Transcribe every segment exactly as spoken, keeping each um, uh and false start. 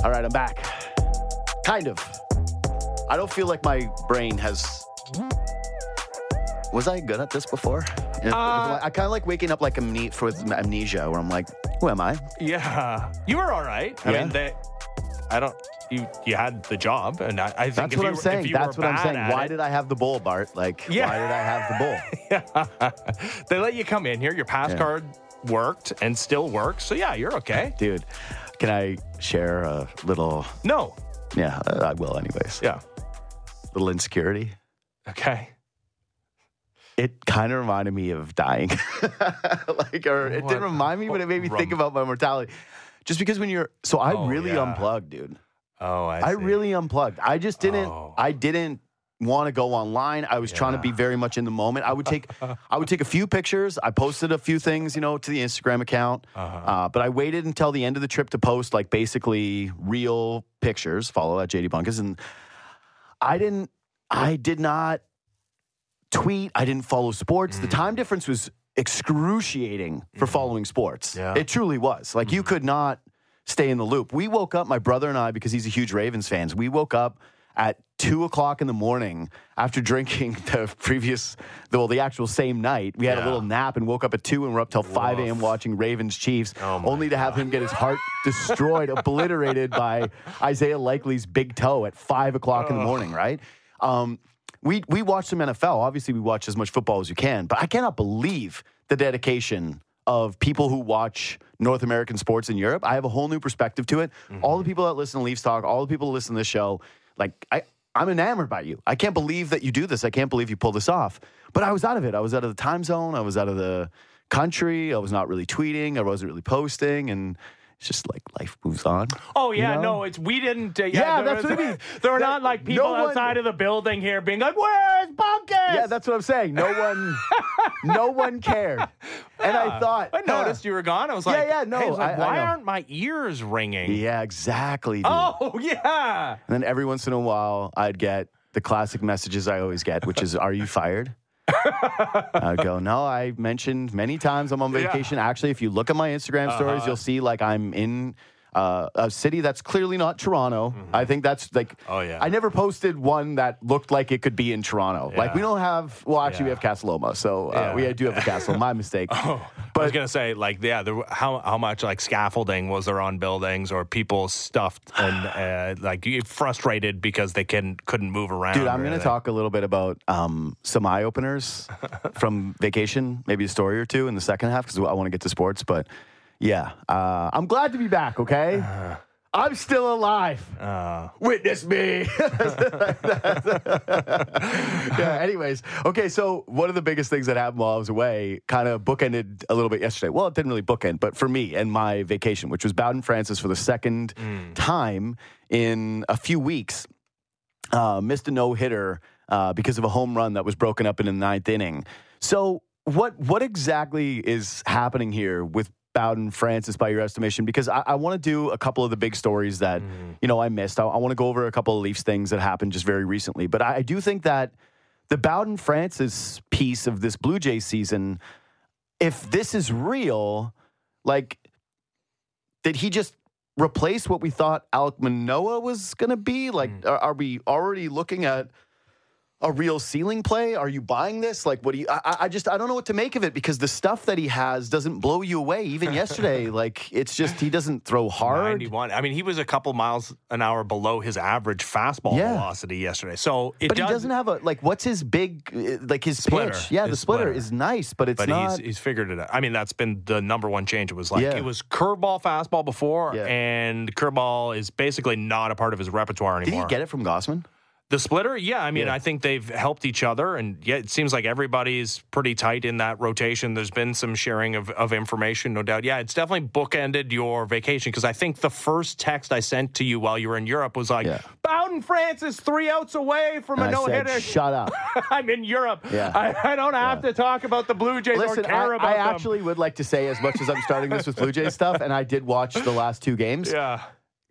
All right, I'm back. Kind of. I don't feel like my brain has... Was I good at this before? Uh, I kind of like waking up like amne- for amnesia, where I'm like, who am I? Yeah. You were all right. I yeah. mean, they, I don't... You you had the job, and I, I think That's if what you, I'm saying. If you That's were what I'm saying. bad Why it, did I have the bull, Bart? Like, yeah. why did I have the bull? yeah. They let you come in here. Your pass yeah. card worked and still works. So, yeah, you're okay. Dude, can I share a little... No. Yeah, I will anyways. Yeah. Little insecurity. Okay. It kind of reminded me of dying. like, or it what? didn't remind me, but it made me Rum- think about my mortality. Just because when you're... So I oh, really yeah. unplugged, dude. Oh, I see. I really unplugged. I just didn't... Oh. I didn't want to go online. I was Yeah. trying to be very much in the moment. I would take I would take a few pictures. I posted a few things, you know, to the Instagram account. Uh-huh. Uh, but I waited until the end of the trip to post, like, basically real pictures. Follow at J D Bunkus. And I didn't... I did not tweet. I didn't follow sports. Mm. The time difference was excruciating for mm. following sports. Yeah. It truly was. Like, mm. you could not stay in the loop. We woke up, my brother and I, because he's a huge Ravens fan, we woke up at two o'clock in the morning after drinking the previous, well, the actual same night. We had yeah. a little nap and woke up at two and we're up till five a.m. watching Ravens Chiefs, oh only to God. have him get his heart destroyed, obliterated by Isaiah Likely's big toe at five o'clock in the morning, right? Um, we, we watched some N F L. Obviously, we watch as much football as you can, but I cannot believe the dedication of people who watch North American sports in Europe. I have a whole new perspective to it. Mm-hmm. All the people that listen to Leafs Talk, all the people that listen to this show, like, I, I'm enamored by you. I can't believe that you do this. I can't believe you pull this off. But I was out of it. I was out of the time zone. I was out of the country. I was not really tweeting. I wasn't really posting. And it's just like life moves on. Oh, yeah. You know? No, it's we didn't. Uh, yeah, Yeah, there that's was, what I mean. There are That- not like people no one- outside of the building here being like, where's Bunkus? Yeah, that's what I'm saying. No one no one cared. And Yeah. I thought... I noticed huh. you were gone. I was like, Yeah, yeah, no, hey, I was like, I- I why know. aren't my ears ringing? Yeah, exactly, dude. Oh, yeah. And then every once in a while, I'd get the classic messages I always get, which is, are you fired? I'd go, no, I mentioned many times I'm on vacation. Yeah. Actually, if you look at my Instagram Uh-huh. stories, you'll see like I'm in uh, a city that's clearly not Toronto. Mm-hmm. I think that's like, oh, yeah. I never posted one that looked like it could be in Toronto. Yeah. Like we don't have, well, actually Yeah. we have Casa Loma. So uh, Yeah. we do have the Casa. My mistake. Oh, but I was going to say, like, yeah, there, how how much, like, scaffolding was there on buildings or people stuffed and, uh, like, you frustrated because they can, couldn't move around? Dude, I'm going to talk a little bit about um, some eye-openers from vacation, maybe a story or two in the second half because I want to get to sports. But, yeah, uh, I'm glad to be back, okay? Uh, I'm still alive. Uh, Witness me. Yeah, anyways. Okay, so one of the biggest things that happened while I was away kind of bookended a little bit yesterday. Well, it didn't really bookend, but for me and my vacation, which was Bowden Francis for the second mm. time in a few weeks, uh, missed a no-hitter uh, because of a home run that was broken up in the ninth inning. So what what exactly is happening here with Bowden Francis, by your estimation? Because I, I want to do a couple of the big stories that, mm. you know, I missed. I, I want to go over a couple of Leafs things that happened just very recently. But I, I do think that the Bowden Francis piece of this Blue Jays season, if this is real, like, did he just replace what we thought Alek Manoah was going to be? Like, mm. are, are we already looking at a real ceiling play? Are you buying this? Like, what do you, I, I just, I don't know what to make of it because the stuff that he has doesn't blow you away. Even yesterday, like, it's just, he doesn't throw hard. ninety-one. I mean, he was a couple miles an hour below his average fastball yeah. velocity yesterday. So it But does, he doesn't have a, like, what's his big, like his splitter. pitch? Yeah, his the splitter, splitter is nice, but it's but not. he's, he's figured it out. I mean, that's been the number one change. It was like, Yeah. it was curveball, fastball before, Yeah. and curveball is basically not a part of his repertoire Did anymore. he get it from Gossman? The splitter? Yeah, I mean, Yeah. I think they've helped each other, and yeah, it seems like everybody's pretty tight in that rotation. There's been some sharing of, of information, no doubt. Yeah, it's definitely bookended your vacation, because I think the first text I sent to you while you were in Europe was like, Yeah. Bowden Francis three outs away from And a I said, no-hitter. shut up. I'm in Europe. Yeah. I, I don't have Yeah. to talk about the Blue Jays Listen, or care I, about I them. actually would like to say, as much as I'm starting this with Blue Jays stuff, and I did watch the last two games, Yeah.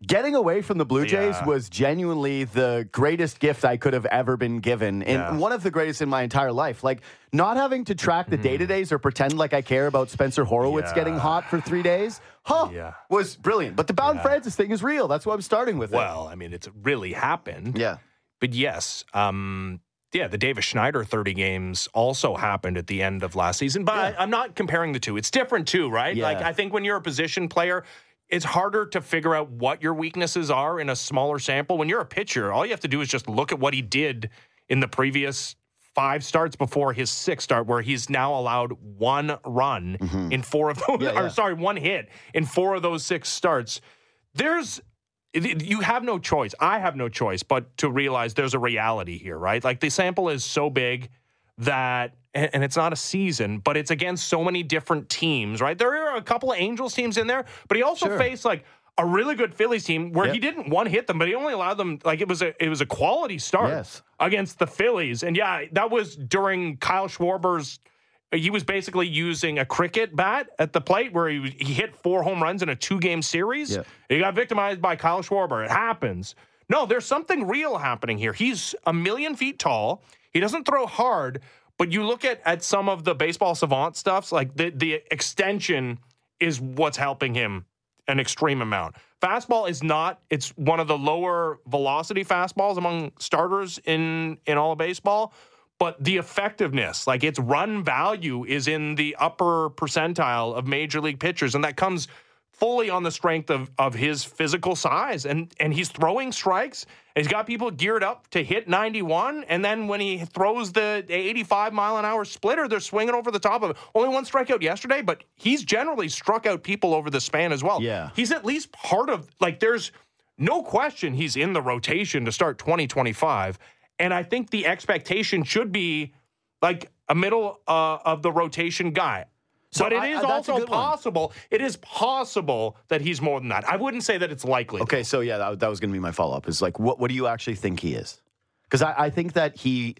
Getting away from the Blue Jays Yeah. was genuinely the greatest gift I could have ever been given, and Yeah. one of the greatest in my entire life. Like, not having to track the day-to-days or pretend like I care about Spencer Horowitz Yeah. getting hot for three days, huh, Yeah. was brilliant. But the Bowden Yeah. Francis thing is real. That's why I'm starting with Well, I mean, it's really happened. it. Yeah. But yes, um, yeah, the Davis Schneider thirty games also happened at the end of last season. But Yeah. I, I'm not comparing the two. It's different too, right? Yeah. Like, I think when you're a position player, it's harder to figure out what your weaknesses are in a smaller sample. When you're a pitcher, all you have to do is just look at what he did in the previous five starts before his sixth start, where he's now allowed one run Mm-hmm. in four of those, Yeah, yeah. or sorry, one hit in four of those six starts. There's You have no choice. I have no choice but to realize there's a reality here, right? Like, the sample is so big that, and and it's not a season, but it's against so many different teams, right? There are a couple of Angels teams in there, but he also Sure. faced like a really good Phillies team where Yep. he didn't one hit them, but he only allowed them, like, it was a it was a quality start Yes. against the Phillies. And yeah, that was during Kyle Schwarber's. He was basically using a cricket bat at the plate where he, he hit four home runs in a two-game series. Yeah. He got victimized by Kyle Schwarber. It happens. No, there's something real happening here. He's a million feet tall. He doesn't throw hard, but you look at, at some of the baseball savant stuffs, like the, the extension is what's helping him an extreme amount. Fastball is not. It's one of the lower velocity fastballs among starters in, in all of baseball. But the effectiveness, like its run value, is in the upper percentile of major league pitchers. And that comes fully on the strength of, of his physical size. And, and he's throwing strikes. And he's got people geared up to hit ninety-one. And then when he throws the eighty-five mile an hour splitter, they're swinging over the top of it. Only one strikeout yesterday, but he's generally struck out people over the span as well. Yeah. He's at least part of, like, there's no question he's in the rotation to start twenty twenty-five. And I think the expectation should be like a middle uh, of the rotation guy. So but it I- is I- that's a also good one. possible. It is possible that he's more than that. I wouldn't say that it's likely. Okay, so yeah, that, that was going to be my follow-up. Is like, what, what do you actually think he is? Because I, I think that he...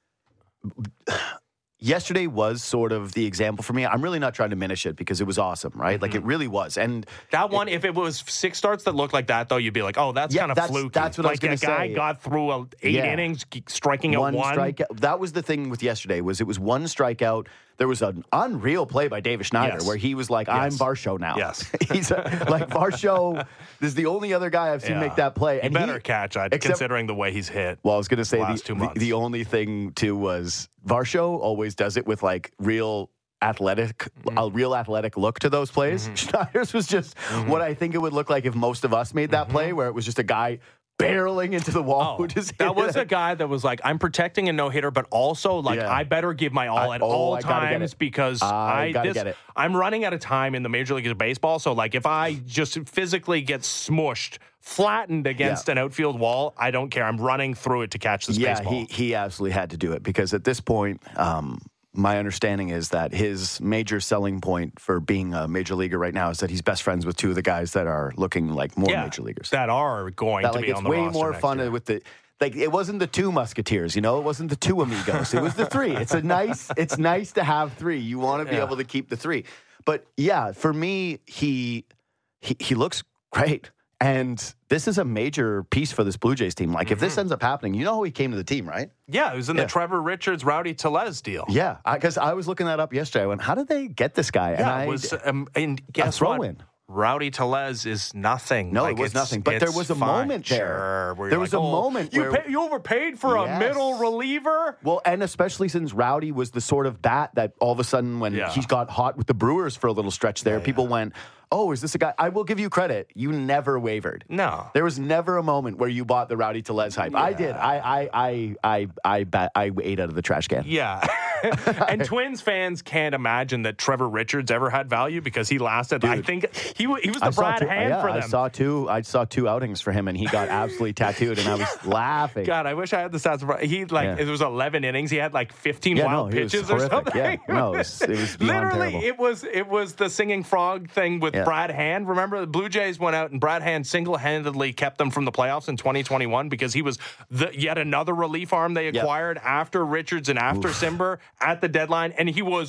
Yesterday was sort of the example for me. I'm really not trying to diminish it because it was awesome, right? Like, it really was. And That one, if it was six starts that looked like that, though, you'd be like, oh, that's Yeah, kind of that's- fluky. that's what I was like gonna a guy say. got through a eight Yeah. innings, g- striking out one one. strikeout. That was the thing with yesterday. Was it was one strikeout. There was an unreal play by Davis Schneider Yes. where he was like, "I'm Yes. Varsho now." Yes. He's a, like Varsho. This is the only other guy I've seen Yeah. make that play. You And better he, catch it, except- considering the way he's hit. Well, I was going to say last the, two the, months. the only thing too was Varsho always does it with like real athletic, Mm-hmm. a real athletic look to those plays. Schneider's was just Mm-hmm. what I think it would look like if most of us made that play, where it was just a guy barreling into the wall. Oh, who just that hit was it. a guy that was like, I'm protecting a no hitter, but also like Yeah. I better give my all I- at oh, all I gotta get times it. because I I gotta this, get it. I'm running out of time in the Major League of Baseball. So like if I just physically get smushed, flattened against Yeah. an outfield wall, I don't care. I'm running through it to catch this yeah, baseball. he he absolutely had to do it because at this point, um, my understanding is that his major selling point for being a major leaguer right now is that he's best friends with two of the guys that are looking like more yeah, major leaguers. that are going That, to like, be it's on the way roster more next fun year. with the like. It wasn't the two Musketeers, you know. It wasn't the two amigos. It was the three. It's a nice. It's nice to have three. You want to be Yeah. able to keep the three. But yeah, for me, he he, he looks great. And this is a major piece for this Blue Jays team. Like, if Mm-hmm. this ends up happening, you know how he came to the team, right? Yeah, it was in Yeah. the Trevor Richards, Rowdy Tellez deal. Yeah, because I, I was looking that up yesterday. I went, how did they get this guy? And Yeah, I, it was um, and guess throw what? in. Rowdy Tellez is nothing. No, Like, it was it's- nothing. But there it's was a fine. moment there. Sure, where There you're was like, a oh, moment you where- pay, you overpaid for Yes. a middle reliever. Well, and especially since Rowdy was the sort of bat that all of a sudden, when Yeah. he got hot with the Brewers for a little stretch there, Yeah, people yeah. went, oh, is this a guy? I will give you credit. You never wavered. No. There was never a moment where you bought the Rowdy Tellez hype. I did. I I I I I bet I ate out of the trash can. Yeah. And Twins fans can't imagine that Trevor Richards ever had value because he lasted. I Dude. think he wa- he was the I saw Brad two, Hand yeah, for I them. saw two. I saw two outings for him, and he got absolutely tattooed, and I was laughing. God, I wish I had the stats. for- He like Yeah. it was eleven innings. He had like fifteen Yeah, wild no, he was pitches or horrific. something. Yeah. No, it was- it was beyond literally terrible. it was it was the singing frog thing with Yeah. Brad Hand. Remember the Blue Jays went out and Brad Hand single-handedly kept them from the playoffs in twenty twenty-one because he was the yet another relief arm they Yep. acquired after Richards and after Simber at the deadline, and he was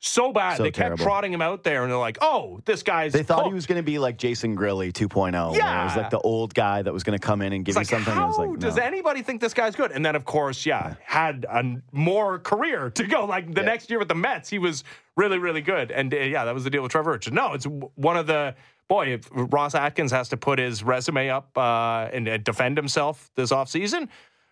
So bad. So they kept terrible. trotting him out there, and they're like, oh, this guy's... They thought oh. he was going to be like Jason Grilli two point oh. Yeah. It was like the old guy that was going to come in and give It's you like, something. how It was like, no. does anybody think this guy's good? And then, of course, yeah, yeah. had a more career to go. Like the yeah. next year with the Mets, he was really, really good. And uh, yeah, that was the deal with Trevor Richards. No, it's one of the... Boy, if Ross Atkins has to put his resume up uh, and uh, defend himself this offseason,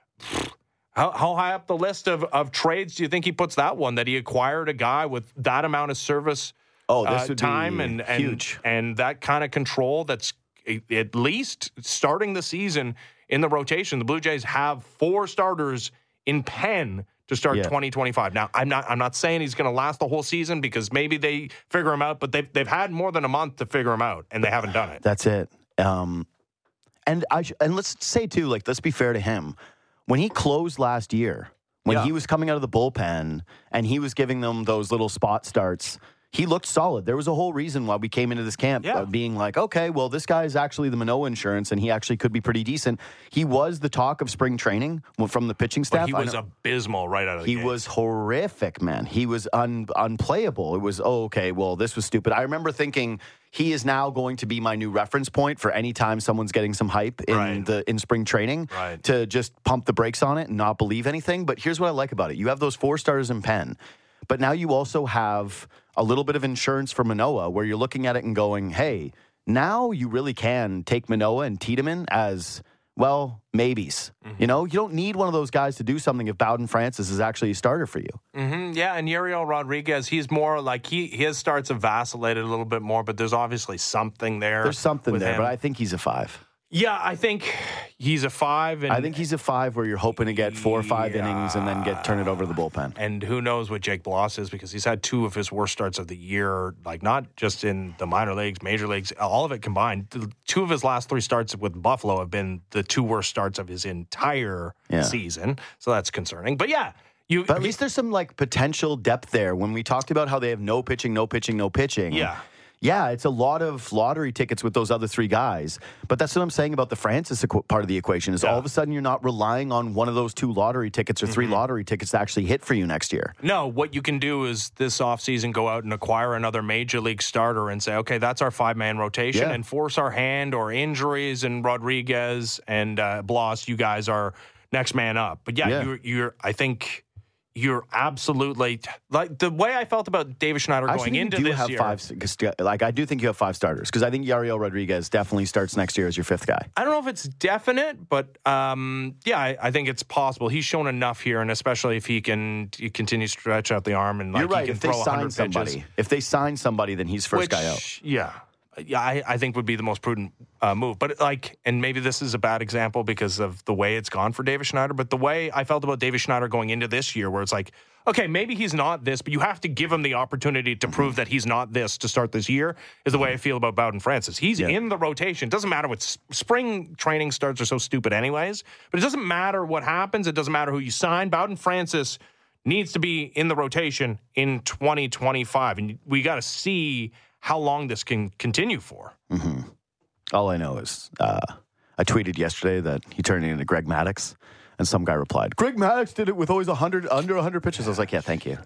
how, how high up the list of, of trades do you think he puts that one, that he acquired a guy with that amount of service oh, this uh, would time be and, and, huge. and that kind of control that's at least starting the season in the rotation? The Blue Jays have four starters in pen to start yeah. twenty twenty-five. Now, I'm not I'm not saying he's going to last the whole season because maybe they figure him out, but they've, they've had more than a month to figure him out, and they haven't done it. That's it. Um, and I sh- and let's say, too, like, let's be fair to him. When he closed last year, when yeah. he was coming out of the bullpen and he was giving them those little spot starts, he looked solid. There was a whole reason why we came into this camp yeah. uh, being like, okay, well, this guy is actually the Manoah insurance, and he actually could be pretty decent. He was the talk of spring training from the pitching staff. But he was abysmal right out of the He gate. was horrific, man. He was un- unplayable. It was, oh, okay, well, this was stupid. I remember thinking he is now going to be my new reference point for any time someone's getting some hype in right. the in spring training right. to just pump the brakes on it and not believe anything. But here's what I like about it. You have those four starters in pen, but now you also have a little bit of insurance for Manoah where you're looking at it and going, hey, now you really can take Manoah and Tiedemann as, well, maybes. Mm-hmm. You know, you don't need one of those guys to do something if Bowden Francis is actually a starter for you. Mm-hmm. Yeah, and Yariel Rodriguez, he's more like, he his starts have vacillated a little bit more, but there's obviously something there. There's something there, him. but I think he's a five. Yeah, I think he's a five. And I think he's a five where you're hoping to get four or five yeah. innings and then get turn it over to the bullpen. And who knows what Jake Bloss is, because he's had two of his worst starts of the year, like not just in the minor leagues, major leagues, all of it combined. Two of his last three starts with Buffalo have been the two worst starts of his entire yeah. season. So that's concerning. But yeah. You, but at least there's some like potential depth there. When we talked about how they have no pitching, no pitching, no pitching. Yeah. Yeah, it's a lot of lottery tickets with those other three guys. But that's what I'm saying about the Francis equ- part of the equation is yeah. all of a sudden you're not relying on one of those two lottery tickets or three mm-hmm. lottery tickets to actually hit for you next year. No, what you can do is this offseason go out and acquire another major league starter and say, okay, that's our five-man rotation, yeah. and force our hand or injuries, and Rodriguez and uh, Bloss, you guys are next man up. But yeah, yeah. You're, you're, I think... You're absolutely like the way I felt about David Schneider going Actually, into you do this have year. Five, like I do think you have five starters because I think Yariel Rodriguez definitely starts next year as your fifth guy. I don't know if it's definite, but um, yeah, I, I think it's possible. He's shown enough here, and especially if he can he continue to stretch out the arm and like You're right. he can if they throw sign pitches. somebody, if they sign somebody, then he's first Which, guy out. Yeah. Yeah, I, I think would be the most prudent uh, move. But like, and maybe this is a bad example because of the way it's gone for David Schneider, but the way I felt about David Schneider going into this year, where it's like, okay, maybe he's not this, but you have to give him the opportunity to prove that he's not this to start this year, is the way I feel about Bowden Francis. He's yeah. in the rotation. Doesn't matter what spring training starts are so stupid anyways, but it doesn't matter what happens. It doesn't matter who you sign. Bowden Francis needs to be in the rotation in twenty twenty-five, and we got to see how long this can continue for. Mm-hmm. All I know is uh, I tweeted yesterday that he turned into Greg Maddux, and some guy replied, Greg Maddux did it with always one hundred, under one hundred pitches. I was like, yeah, thank you.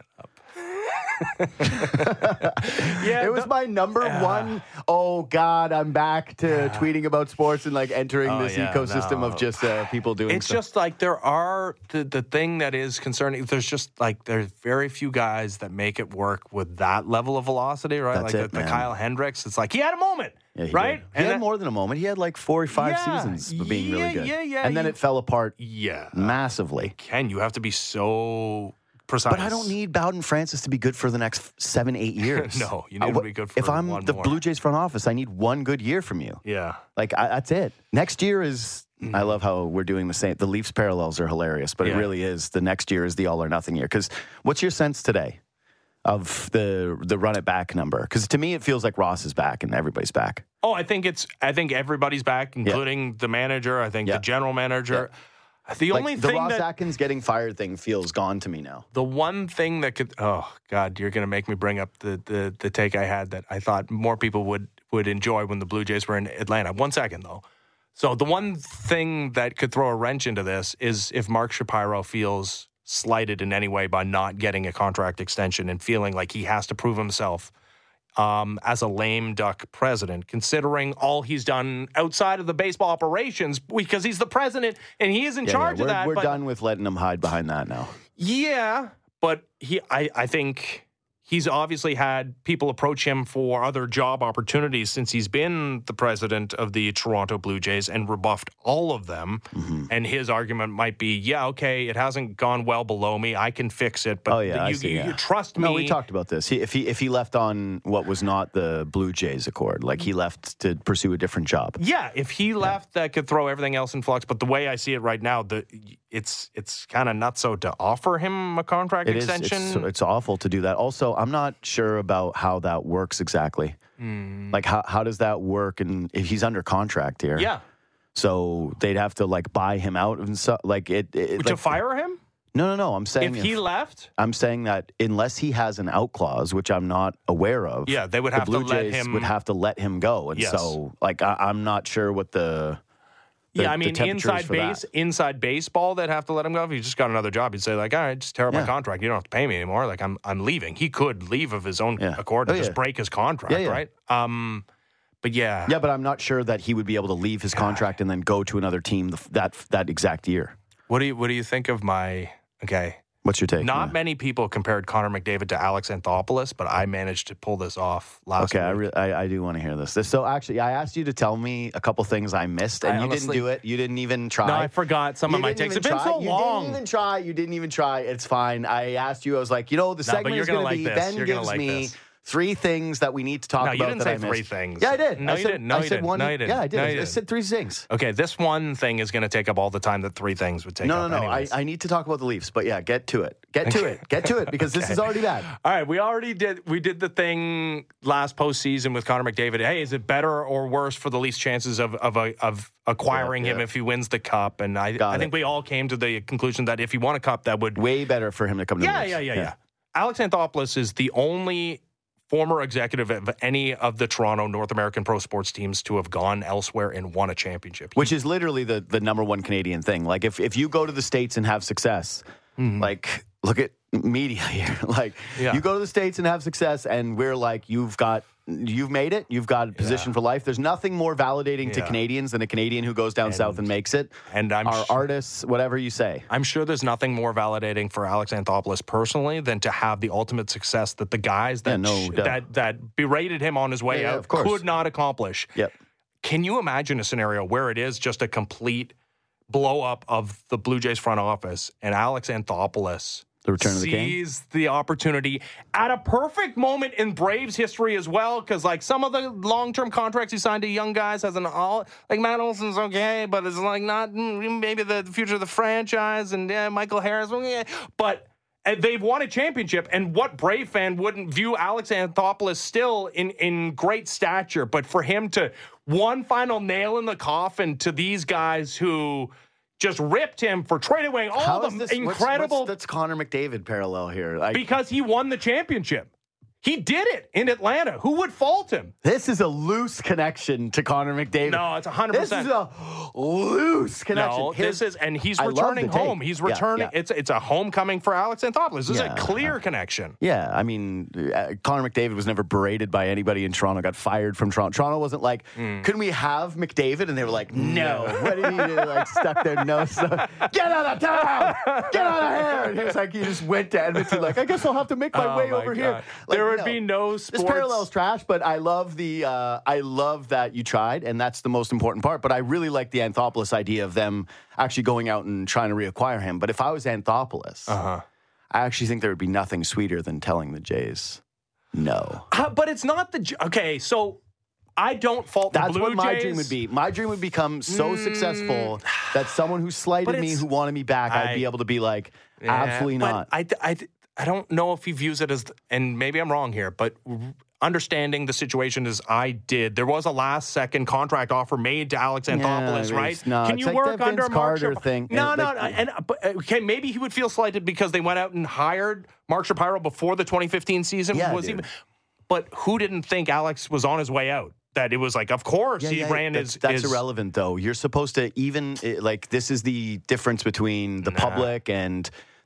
yeah, it was the, my number uh, one. Oh God, I'm back to uh, tweeting about sports and like entering oh, this yeah, ecosystem no. of just uh, people doing. It's stuff. just like there are the the thing that is concerning. There's just like there's very few guys that make it work with that level of velocity, right? That's like it, the, the man. Kyle Hendricks. It's like he had a moment. Yeah, he right? Did. He and had that, more than a moment. He had like four or five yeah, seasons of being yeah, really good. Yeah, yeah. And then you, it fell apart yeah, massively. Ken, you have to be so precise. But I don't need Bowden Francis to be good for the next seven, eight years. No, you need uh, to be good for If I'm one the more. Blue Jays front office, I need one good year from you. Yeah. Like, I, that's it. Next year is... Mm-hmm. I love how we're doing the same. The Leafs parallels are hilarious, but yeah. it really is. The next year is the all or nothing year. Because what's your sense today of the the run it back number? Because to me, it feels like Ross is back and everybody's back. Oh, I think it's. I think everybody's back, including yeah. the manager. I think yeah. the general manager. Yeah. The like only the thing Ross that, Atkins getting fired thing feels gone to me now. The one thing that could. Oh God, you're going to make me bring up the, the the take I had that I thought more people would would enjoy when the Blue Jays were in Atlanta. One second though. So the one thing that could throw a wrench into this is if Mark Shapiro feels slighted in any way by not getting a contract extension and feeling like he has to prove himself um, as a lame duck president, considering all he's done outside of the baseball operations, because he's the president and he is in Yeah, charge yeah, of we're, that. We're but, done with letting him hide behind that now. Yeah, but he, I, I think he's obviously had people approach him for other job opportunities since he's been the president of the Toronto Blue Jays and rebuffed all of them. Mm-hmm. And his argument might be, yeah, okay, it hasn't gone well below me. I can fix it. But oh, yeah, you, see, you, yeah. you trust me. No, we talked about this. He, if he if he left on what was not the Blue Jays accord, like he left to pursue a different job. Yeah, if he left, yeah. that could throw everything else in flux. But the way I see it right now, the it's it's kind of nutso to offer him a contract it extension. Is, it's, it's awful to do that. Also, I'm not sure about how that works exactly. Mm. Like, how how does that work? And if he's under contract here, yeah. So they'd have to like buy him out and so like it, it to like, fire him. No, no, no. I'm saying if he if, left, I'm saying that unless he has an out clause, which I'm not aware of, yeah, they would the have Blue to let Jays him. would have to let him go, and yes. so like I, I'm not sure what the. The, yeah, I mean, inside base, that. inside baseball, they'd have to let him go. If he just got another job, he'd say, like, all right, just tear up yeah. my contract. You don't have to pay me anymore. Like, I'm I'm leaving. He could leave of his own yeah. accord oh, and yeah. just break his contract, yeah, yeah. right? Um, but yeah. Yeah, but I'm not sure that he would be able to leave his contract and then go to another team that that exact year. What do you What do you think of my, okay. What's your take? Not yeah. many people compared Connor McDavid to Alex Anthopoulos, but I managed to pull this off last okay, week. Okay, I, I, I do want to hear this. this. So actually, I asked you to tell me a couple things I missed, and I you honestly, didn't do it. You didn't even try. No, I forgot some you of my takes. It's been try. so you long. You didn't even try. You didn't even try. It's fine. I asked you. I was like, you know, the no, segment is going like to be this. Ben you're gives like me... This. Three things that we need to talk no, about. You didn't that say I missed. three things. Yeah, I did. No, I you said, didn't. No, I you said didn't. one. No, you didn't. Yeah, I did. No, I, you I didn't. said three things. Okay, this one thing is going to take up all the time that three things would take no, up. No, no, no. I, I need to talk about the Leafs, but yeah, get to it. Get to it. Get to it because okay. this is already bad. All right, we already did. We did the thing last postseason with Connor McDavid. Hey, is it better or worse for the Leafs' chances of of of acquiring yeah, him yeah. if he wins the cup? And I, I think we all came to the conclusion that if he won a cup, that would way better for him to come to yeah, the Leafs. Yeah, yeah, yeah, yeah. Alex Anthopoulos is the only former executive of any of the Toronto North American pro sports teams to have gone elsewhere and won a championship. Which is literally the, the number one Canadian thing. Like, if, if you go to the States and have success, mm-hmm. like, look at media here. Like, yeah. you go to the States and have success, and we're like, you've got... You've made it. You've got a position yeah. for life. There's nothing more validating yeah. to Canadians than a Canadian who goes down and, south and makes it. And I'm Our sh- artists, whatever you say. I'm sure there's nothing more validating for Alex Anthopoulos personally than to have the ultimate success that the guys that yeah, no, sh- that that berated him on his way yeah, out yeah, of course. could not accomplish. Yep. Can you imagine a scenario where it is just a complete blow up of the Blue Jays front office and Alex Anthopoulos The return of the king? Sees the opportunity at a perfect moment in Braves history as well, because like some of the long-term contracts he signed to young guys has an all like Matt Olson's okay, but it's like not maybe the future of the franchise, and yeah, Michael Harris, yeah, but they've won a championship, and what Brave fan wouldn't view Alex Anthopoulos still in in great stature, but for him to one final nail in the coffin to these guys who just ripped him for trading away all How the is this, incredible... What's, what's, that's Connor McDavid parallel here. Like, because he won the championship. He did it in Atlanta. Who would fault him? This is a loose connection to Connor McDavid. No, it's one hundred percent. This is a loose connection. No, His, this is, and he's returning home. He's returning. Yeah, yeah. It's it's a homecoming for Alex Anthopoulos. This yeah, is a clear uh, connection. Yeah, I mean, uh, Connor McDavid was never berated by anybody in Toronto, got fired from Toronto. Toronto wasn't like, mm. couldn't we have McDavid? And they were like, no. What did he do? Like, stuck their nose. So, get out of town! Get out of here! And he was like, he just went to Edmonton, like, I guess I'll have to make my oh way my over God. here. Like, there would no. be no sports. This parallel's trash, but I love the uh, I love that you tried, and that's the most important part. But I really like the Anthopoulos idea of them actually going out and trying to reacquire him. But if I was Anthopoulos, uh-huh. I actually think there would be nothing sweeter than telling the Jays no. Uh, but it's not the okay. So I don't fault That's the Blue what my Jays. dream would be. My dream would become so mm. successful that someone who slighted me, who wanted me back, I, I'd be able to be like, yeah, absolutely not. I, I, I don't know if he views it as, and maybe I'm wrong here, but understanding the situation as I did, there was a last-second contract offer made to Alex Anthopoulos, yeah, right? No, Can you like work under Mark Carter Shapiro? thing? No, and no, like, no. And but, okay, maybe he would feel slighted because they went out and hired Mark Shapiro before the twenty fifteen season yeah, was dude. even. But who didn't think Alex was on his way out? That it was like, of course, yeah, he yeah, ran that's, his. That's his, irrelevant, though. You're supposed to even like this is the difference between the nah. public and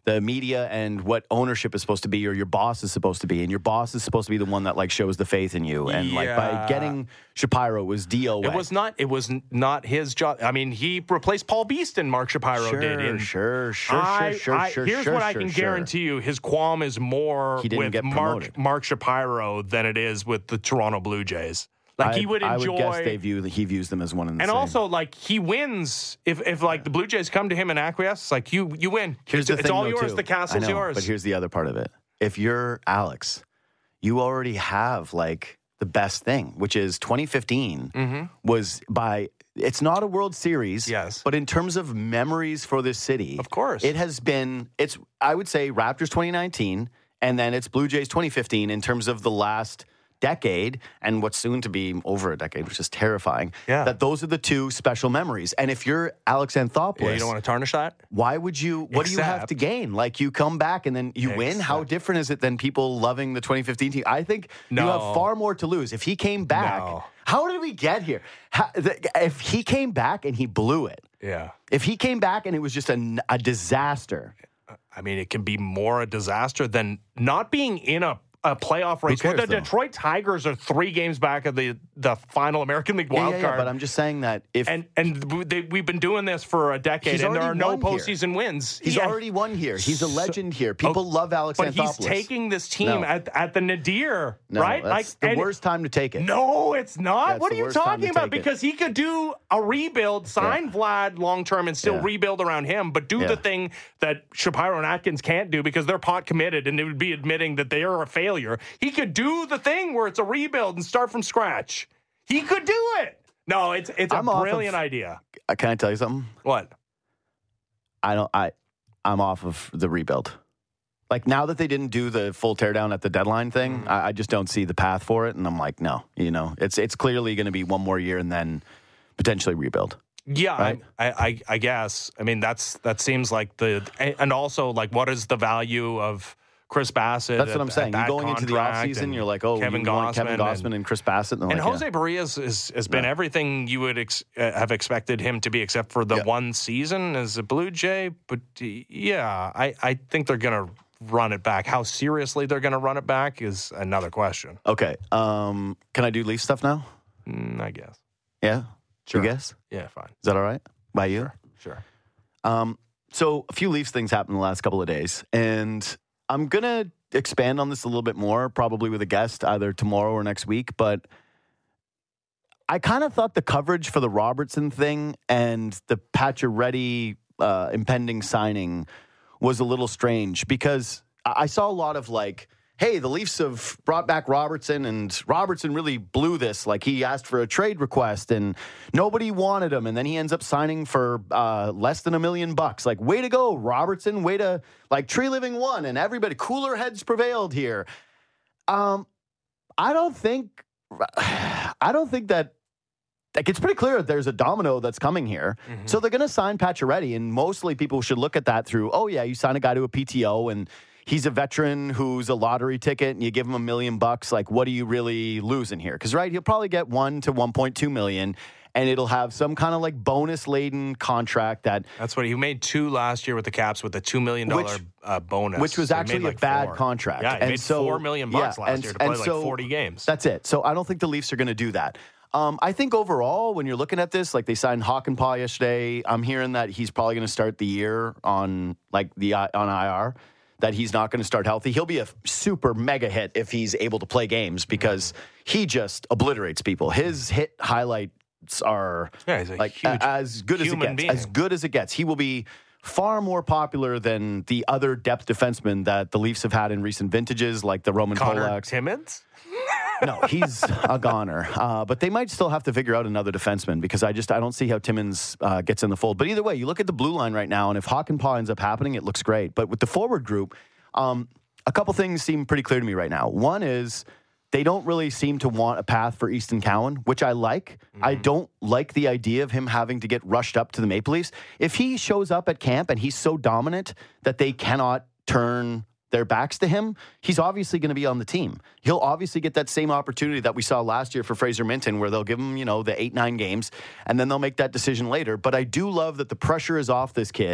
the media and what ownership is supposed to be, or your boss is supposed to be, and your boss is supposed to be the one that like shows the faith in you. And Yeah. like by getting Shapiro was D O A. It was not. It was n- not his job. I mean, he replaced Paul Beeston. Mark Shapiro sure, did. And sure, sure, I, sure, sure, I, sure. Here's sure, what I sure, can sure. guarantee you: his qualm is more He didn't with get Mark promoted. Mark Shapiro than it is with the Toronto Blue Jays. Like I, he would I enjoy. would guess they view he views them as one and the and same. also, like he wins if, if like the Blue Jays come to him and acquiesce, like you you win. Here's it's the it's thing, all though, yours. too. The castle's I know, yours. But here's the other part of it. If you're Alex, you already have like the best thing, which is twenty fifteen Mm-hmm. was by. It's not a World Series, Yes. but in terms of memories for this city, Of course. it has been. It's I would say Raptors twenty nineteen, and then it's Blue Jays twenty fifteen in terms of the last decade and what's soon to be over a decade, which is terrifying. Yeah. That those are the two special memories. And if you're Alex Anthopoulos, yeah, you don't want to tarnish that. why would you, what do you have Except- to gain? Like you come back and then you win? How Except- different is it than people loving the twenty fifteen team? I think you No. have far more to lose. If he came back, No. how did we get here? How, the, if he came back and he blew it, Yeah. if he came back and it was just a, a disaster, I mean, it can be more a disaster than not being in a, a playoff race. cares, the though? Detroit Tigers are three games back of the, the final American League yeah, wild yeah, yeah, card. but I'm just saying that if and and they, we've been doing this for a decade, He's and there are already no won here. postseason wins. he's Yeah. already won here, he's a legend here. People Oh, love Alex But Anthopoulos. he's taking this team No. at at the nadir, no, right? That's the and- worst time to take it. No, it's not. That's what the are you worst time talking to about? take it. Because he could do a rebuild, sign Vlad long term, and still Yeah. rebuild around him, but do Yeah. the thing that Shapiro and Atkins can't do because they're pot committed and they would be admitting that they are a failure. He could do the thing where it's a rebuild and start from scratch. He could do it. No, it's it's a I'm off of- brilliant idea. Uh, Can I tell you something? What? I don't. I I'm off of the rebuild. Like now that they didn't do the full teardown at the deadline thing, I, I just don't see the path for it. And I'm like, no, you know, it's it's clearly going to be one more year and then potentially rebuild. Yeah, Right? I, I, I guess. I mean, that's that seems like the and also like what is the value of Chris Bassett? That's what at- I'm at saying. You that going into the contract offseason, and you're like, oh, Kevin you want Kevin Gausman Gossman and, and- Chris Bassett, and, And like, Jose yeah. Barrios has, has been Yeah. everything you would ex- uh, have expected him to be, except for the Yeah. one season as a Blue Jay. But uh, yeah, I, I think they're going to run it back. How seriously they're going to run it back is another question. Okay, um, can I do Leaf stuff now? Mm, I guess. Yeah, Sure. You guess? Yeah, fine. Is that all right by you? Sure. Um, so a few Leafs things happened in the last couple of days, and I'm gonna expand on this a little bit more, probably with a guest either tomorrow or next week. But I kind of thought the coverage for the Robertson thing and the Pacioretty uh, impending signing was a little strange because I I saw a lot of like, hey, the Leafs have brought back Robertson, and Robertson really blew this. Like, he asked for a trade request, and nobody wanted him, and then he ends up signing for uh, less than a million bucks. Like, way to go, Robertson. Way to, like, Tree Living won, and everybody, cooler heads prevailed here. Um, I don't think, I don't think that, like, it's pretty clear that there's a domino that's coming here. Mm-hmm. So they're going to sign Pacioretty, and mostly people should look at that through, oh, yeah, you sign a guy to a P T O, and he's a veteran who's a lottery ticket, and you give him a million bucks. Like, what are you really losing here? Because, right, he'll probably get one to one point two million, and it'll have some kind of like bonus laden contract that, That's what he made two last year with the Caps with a two million dollar Which- uh, bonus, which was So he actually made, like, a bad four. contract. Yeah, he and made so, four million bucks yeah, last and- year to play and like so forty games. That's it. So I don't think the Leafs are going to do that. Um, I think overall, when you're looking at this, like they signed Hakanpää yesterday. I'm hearing that he's probably going to start the year on like the on I R. That he's not going to start healthy. He'll be a super mega hit if he's able to play games because he just obliterates people. His hit highlights are Yeah, he's a like huge a- as good as it human gets. being. As good as it gets. He will be far more popular than the other depth defensemen that the Leafs have had in recent vintages, like the Roman Connor Polaks. Timmins? No, he's a goner. Uh, but they might still have to figure out another defenseman because I just I don't see how Timmins uh, gets in the fold. But either way, you look at the blue line right now, and if Hakanpää ends up happening, it looks great. But with the forward group, um, a couple things seem pretty clear to me right now. One is they don't really seem to want a path for Easton Cowan, which I like. Mm-hmm. I don't like the idea of him having to get rushed up to the Maple Leafs. If he shows up at camp and he's so dominant that they cannot turn their backs to him, he's obviously going to be on the team. He'll obviously get that same opportunity that we saw last year for Fraser Minton, where they'll give him, you know, the eight, nine games, and then they'll make that decision later. But I do love that the pressure is off this kid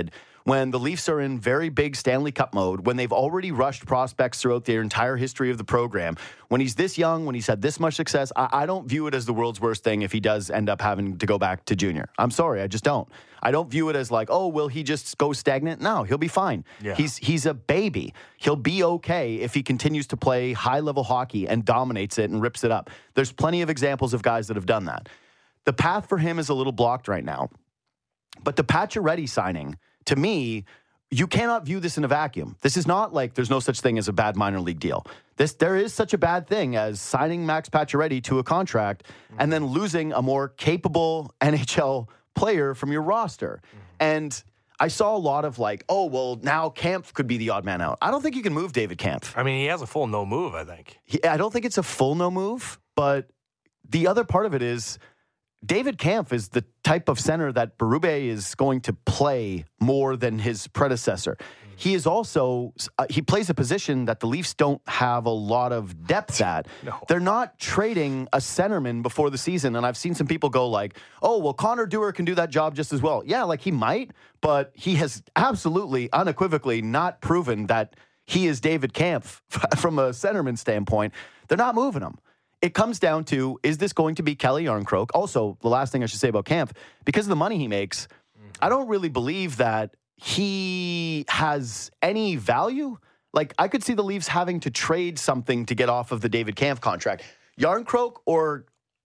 when the Leafs are in very big Stanley Cup mode, when they've already rushed prospects throughout their entire history of the program, when he's this young, when he's had this much success, I, I don't view it as the world's worst thing if he does end up having to go back to junior. I'm sorry, I just don't. I don't view it as like, oh, will he just go stagnant? No, he'll be fine. Yeah. He's he's a baby. He'll be okay if he continues to play high-level hockey and dominates it and rips it up. There's plenty of examples of guys that have done that. The path for him is a little blocked right now. But the Pacioretty signing, to me, you cannot view this in a vacuum. This is not like there's no such thing as a bad minor league deal. This there is such a bad thing as signing Max Pacioretty to a contract mm-hmm. and then losing a more capable N H L player from your roster. Mm-hmm. And I saw a lot of like, oh, well, now Kampf could be the odd man out. I don't think you can move David Kampf. I mean, he has a full no move, I think. He, I don't think it's a full no move, but the other part of it is David Kampf is the type of center that Berube is going to play more than his predecessor. Mm-hmm. He is also, uh, he plays a position that the Leafs don't have a lot of depth at. No. They're not trading a centerman before the season, and I've seen some people go like, oh, well, Connor Dewar can do that job just as well. Yeah, like he might, but he has absolutely, unequivocally not proven that he is David Kampf from a centerman standpoint. They're not moving him. It comes down to, is this going to be Kelly Yarncroke? Also, the last thing I should say about Kampf, because of the money he makes, mm-hmm. I don't really believe that he has any value. Like, I could see the Leafs having to trade something to get off of the David Kampf contract. Yarncroke or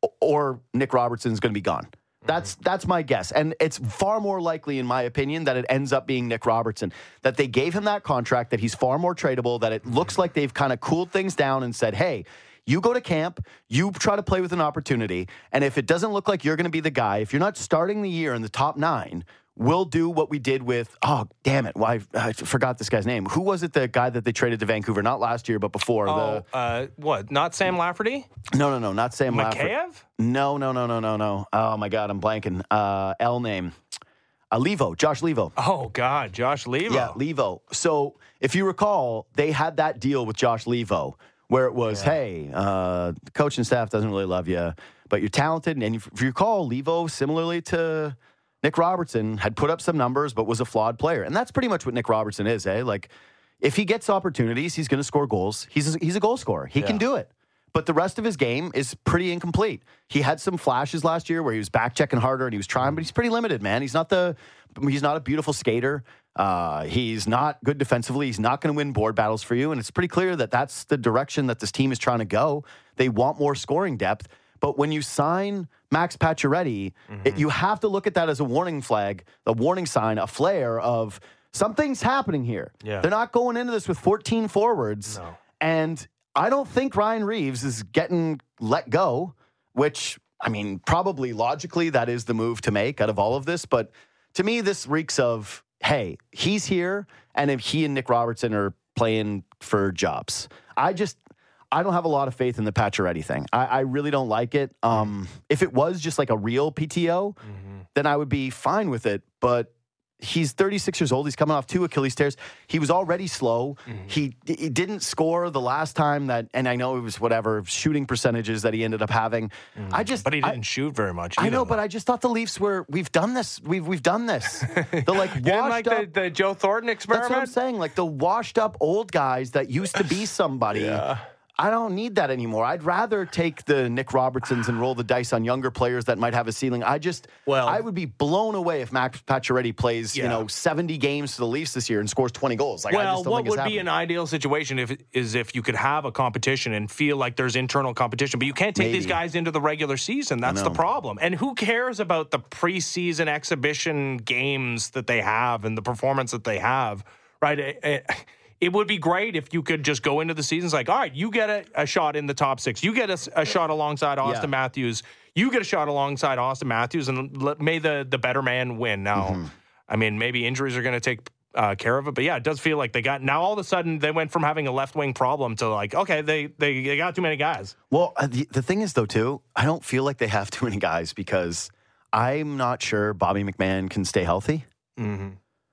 or Nick Robertson is going to be gone. That's mm-hmm. that's my guess. And it's far more likely, in my opinion, that it ends up being Nick Robertson. That they gave him that contract, that he's far more tradable, that it looks like they've kind of cooled things down and said, hey, you go to camp, you try to play with an opportunity, and if it doesn't look like you're going to be the guy, if you're not starting the year in the top nine, we'll do what we did with, oh, damn it, why I forgot this guy's name. Who was it, the guy that they traded to Vancouver? Not last year, but before. Oh, the, uh, what, not Sam Lafferty? No, no, no, not Sam Lafferty. Mikheyev? No, no, no, no, no, no. Oh, my God, I'm blanking. Uh, L name. Uh, Levo, Josh Levo. Oh, God, Josh Levo. Yeah, Levo. So if you recall, they had that deal with Josh Levo, where it was, yeah. hey, uh, the coaching staff doesn't really love you, but you're talented. And if you recall, Levo, similarly to Nick Robertson, had put up some numbers, but was a flawed player. And that's pretty much what Nick Robertson is, eh? Like, if he gets opportunities, he's going to score goals. He's a, he's a goal scorer. He yeah. can do it. But the rest of his game is pretty incomplete. He had some flashes last year where he was back checking harder and he was trying, but he's pretty limited, man. He's not the he's not a beautiful skater. Uh, he's not good defensively. He's not going to win board battles for you. And it's pretty clear that that's the direction that this team is trying to go. They want more scoring depth. But when you sign Max Pacioretty, mm-hmm. it, you have to look at that as a warning flag, a warning sign, a flare of something's happening here. Yeah. They're not going into this with fourteen forwards. No. And I don't think Ryan Reeves is getting let go, which, I mean, probably logically that is the move to make out of all of this. But to me, this reeks of, hey, he's here, and if he and Nick Robertson are playing for jobs. I just, I don't have a lot of faith in the Pacioretty thing. I, I really don't like it. Um, if it was just like a real P T O, mm-hmm. then I would be fine with it. But he's thirty-six years old. He's coming off two Achilles tears. He was already slow. Mm-hmm. He, he didn't score the last time that, and I know it was whatever shooting percentages that he ended up having. Mm-hmm. I just, but he didn't I, shoot very much either. I know, but I just thought the Leafs were, we've done this. We've we've done this. The like washed didn't like up, the, the Joe Thornton experiment. That's what I'm saying. Like the washed up old guys that used to be somebody. yeah. I don't need that anymore. I'd rather take the Nick Robertsons and roll the dice on younger players that might have a ceiling. I just, well, I would be blown away if Max Pacioretty plays, yeah. you know, seventy games to the Leafs this year and scores twenty goals. Like, well, I just don't what think it's would be happening. an ideal situation if is if you could have a competition and feel like there's internal competition, but you can't take Maybe. these guys into the regular season. That's the problem. And who cares about the preseason exhibition games that they have and the performance that they have, right? It, it, It would be great if you could just go into the seasons like, all right, you get a, a shot in the top six. You get a, a shot alongside Austin yeah. Matthews. You get a shot alongside Austin Matthews, and let, may the, the better man win. Now, mm-hmm. I mean, maybe injuries are going to take uh, care of it, but yeah, it does feel like they got, now all of a sudden they went from having a left-wing problem to like, okay, they, they, they got too many guys. Well, uh, the, the thing is, though, too, I don't feel like they have too many guys because I'm not sure Bobby McMahon can stay healthy. Mm-hmm.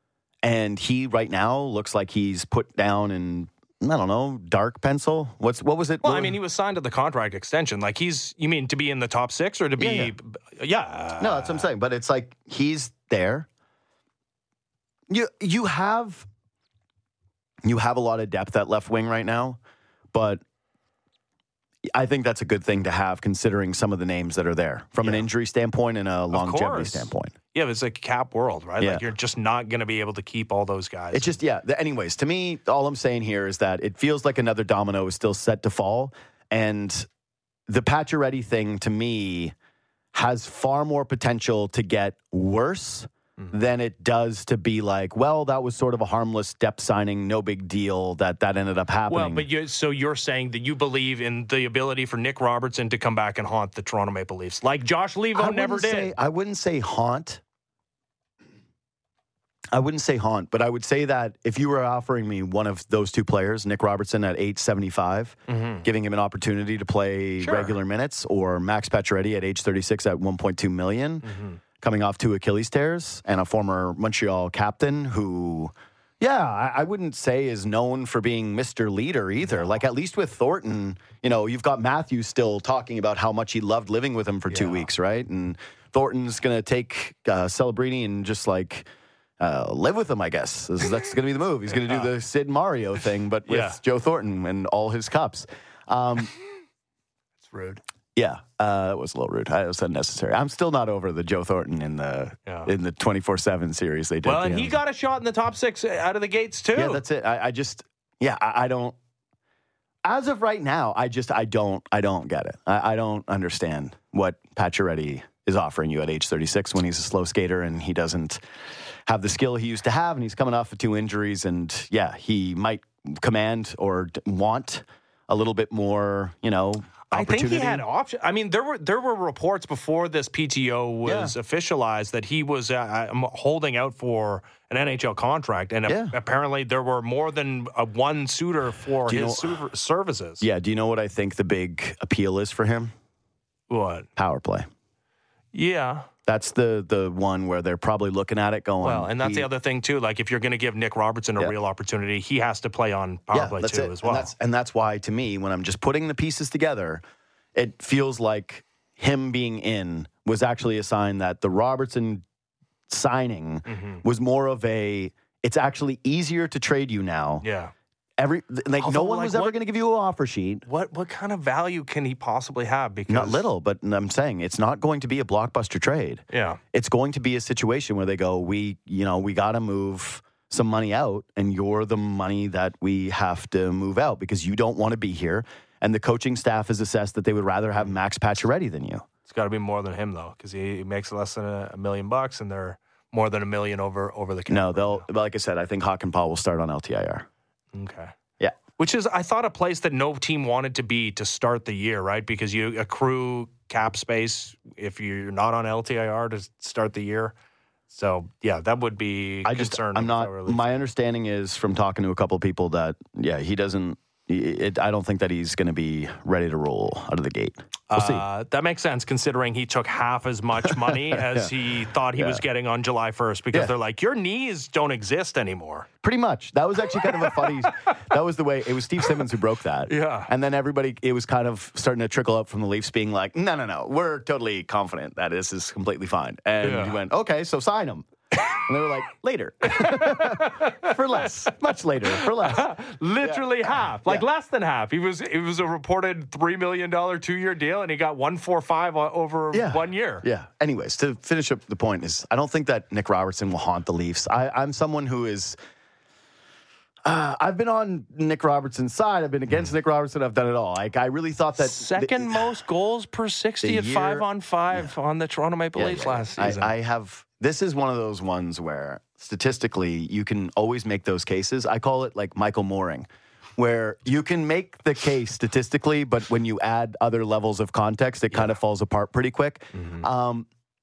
And he right now looks like he's put down in, I don't know, dark pencil. What's what was it? Well, what I mean, he was signed to the contract extension. Like he's, you mean to be in the top six or to be, yeah. yeah. yeah. No, that's what I'm saying. But it's like he's there. you you have you have a lot of depth at left wing right now, but I think that's a good thing to have, considering some of the names that are there from Yeah. an injury standpoint and a longevity course. standpoint. Yeah, but it's like a cap world, right? Yeah. Like you're just not going to be able to keep all those guys. It's just, yeah. The, anyways, to me, all I'm saying here is that it feels like another domino is still set to fall. And the Pacioretty thing, to me, has far more potential to get worse than it does to be like, well, that was sort of a harmless depth signing, no big deal that that ended up happening. Well, but you, so you're saying that you believe in the ability for Nick Robertson to come back and haunt the Toronto Maple Leafs, like Josh Levo I never wouldn't did. Say, I wouldn't say haunt. I wouldn't say haunt, but I would say that if you were offering me one of those two players, Nick Robertson at eight seventy-five, mm-hmm. giving him an opportunity to play Sure. regular minutes, or Max Pacioretty at age thirty-six at one point two million dollars, mm-hmm. coming off two Achilles tears, and a former Montreal captain who, yeah, I, I wouldn't say is known for being Mister Leader either. No. Like, at least with Thornton, you know, you've got Matthews still talking about how much he loved living with him for yeah. two weeks, right? And Thornton's going to take uh, Celebrini and just, like, uh, live with him, I guess. That's going to be the move. He's going to do the Sid Mario thing, but with yeah. Joe Thornton and all his cups. Um, it's rude. Yeah, uh, that was a little rude. It was unnecessary. I'm still not over the Joe Thornton in the yeah. in the twenty-four seven series they did. Well, and he got a shot in the top six out of the gates too. Yeah, that's it. I, I just, yeah, I, I don't. As of right now, I just, I don't, I don't get it. I, I don't understand what Pacioretty is offering you at age thirty-six when he's a slow skater and he doesn't have the skill he used to have, and he's coming off of two injuries, and yeah, he might command or want a little bit more, you know. I think he had options. I mean, there were there were reports before this P T O was yeah. officialized that he was uh, holding out for an N H L contract, and yeah. a- apparently there were more than uh, one suitor for his su- services. Yeah, do you know what I think the big appeal is for him? What? Power play. Yeah. That's the the one where they're probably looking at it going. Well, and that's he, the other thing too. Like, if you're going to give Nick Robertson a yeah. real opportunity, he has to play on power yeah, play that's too it. as well. And that's, and that's why, to me, when I'm just putting the pieces together, it feels like him being in was actually a sign that the Robertson signing mm-hmm. was more of a. It's actually easier to trade you now. Yeah. Every like Although, no one like, was ever what- going to give you an offer sheet. What what kind of value can he possibly have? Because Not little, but I'm saying it's not going to be a blockbuster trade. Yeah. It's going to be a situation where they go, we, you know, we got to move some money out, and you're the money that we have to move out because you don't want to be here. And the coaching staff has assessed that they would rather have Max Pacioretty than you. It's got to be more than him though, because he makes less than a, a million bucks, and they're more than a million over over the cap. No, they'll. Like I said, I think Hakanpää will start on L T I R. Okay. Yeah. Which is, I thought, a place that no team wanted to be to start the year, right? Because you accrue cap space if you're not on L T I R to start the year. So, yeah, that would be I just, concerning. I'm not, my understanding is from talking to a couple of people that, yeah, he doesn't, it, I don't think that he's going to be ready to roll out of the gate. We'll uh, see. That makes sense, considering he took half as much money as yeah. he thought he yeah. was getting on July first, because yeah. they're like, your knees don't exist anymore. Pretty much. That was actually kind of a funny, that was the way, it was Steve Simmons who broke that. Yeah. And then everybody, it was kind of starting to trickle up from the Leafs being like, no, no, no, we're totally confident that this is completely fine. And Yeah. he went, okay, so sign him. And they were like, later. For less. Much later. For less. Literally Yeah. half. Like Yeah. less than half. He was it was a reported three million dollars two-year deal, and he got one four five over Yeah. one year. Yeah. Anyways, to finish up the point is, I don't think that Nick Robertson will haunt the Leafs. I, I'm someone who is... Uh, I've been on Nick Robertson's side. I've been against mm. Nick Robertson. I've done it all. Like, I really thought that... Second the, most goals per sixty at year, five on five yeah. on the Toronto Maple yeah, Leafs yeah, last yeah. season. I, I have... This is one of those ones where statistically you can always make those cases. I call it like Michael Mooring, where you can make the case statistically, but when you add other levels of context, it yeah. kind of falls apart pretty quick. Mm-hmm. Um,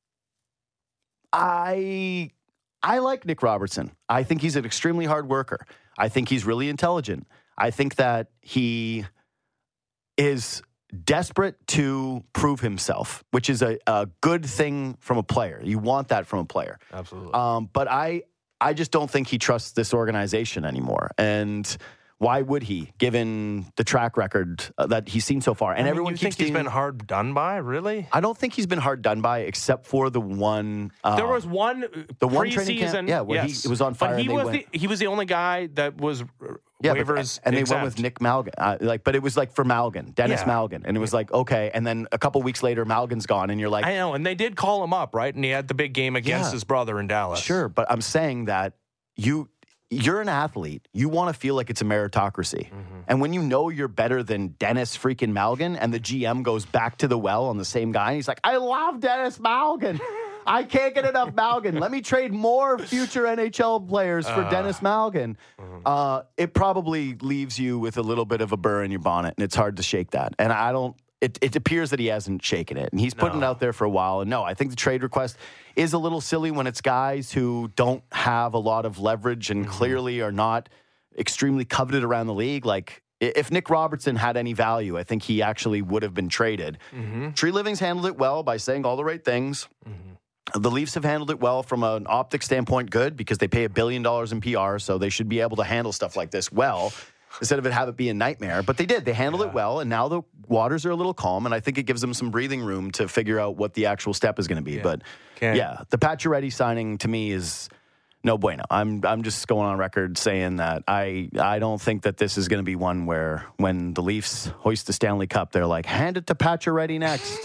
I I like Nick Robertson. I think he's an extremely hard worker. I think he's really intelligent. I think that he is desperate to prove himself, which is a, a good thing from a player. You want that from a player. Absolutely. Um, but I, I just don't think he trusts this organization anymore. And Why would he, given the track record uh, that he's seen so far? And I mean, everyone you keeps think he's being, been hard done by, really? I don't think he's been hard done by, except for the one. Uh, There was one the one training preseason, camp, yeah, where yes. he was on fire. But he and they was went, the he was the only guy that was yeah, waivers but, and they exempt. went with Nick Malgin. Uh, like, but it was like for Malgin, Dennis Yeah. Malgin, and it was like okay. And then a couple weeks later, Malgin's gone, and you're like, I know, and they did call him up, right? And he had the big game against Yeah. his brother in Dallas. sure. But I'm saying that you. You're an athlete. You want to feel like it's a meritocracy. Mm-hmm. And when you know you're better than Dennis freaking Malgin and the G M goes back to the well on the same guy, and he's like, I love Dennis Malgin. I can't get enough Malgin. Let me trade more future N H L players for Uh, Dennis Malgin. mm-hmm. Uh, it probably leaves you with a little bit of a burr in your bonnet, and it's hard to shake that. And I don't, it, it appears that he hasn't shaken it. And he's putting No. it out there for a while. And no, I think the trade request is a little silly when it's guys who don't have a lot of leverage and Mm-hmm. clearly are not extremely coveted around the league. Like, i- if Nick Robertson had any value, I think he actually would have been traded. Mm-hmm. Tree Living's handled it well by saying all the right things. The Leafs have handled it well from an optic standpoint, good, because they pay a billion dollars in P R, so they should be able to handle stuff like this well instead of it have it be a nightmare. But they did. They handled it well, and now the waters are a little calm, and I think it gives them some breathing room to figure out what the actual step is going to be. Yeah. But, Can't- yeah, the Pacioretty signing to me is no bueno. I'm I'm just going on record saying that I I don't think that this is going to be one where when the Leafs hoist the Stanley Cup, they're like, hand it to Pacioretty next.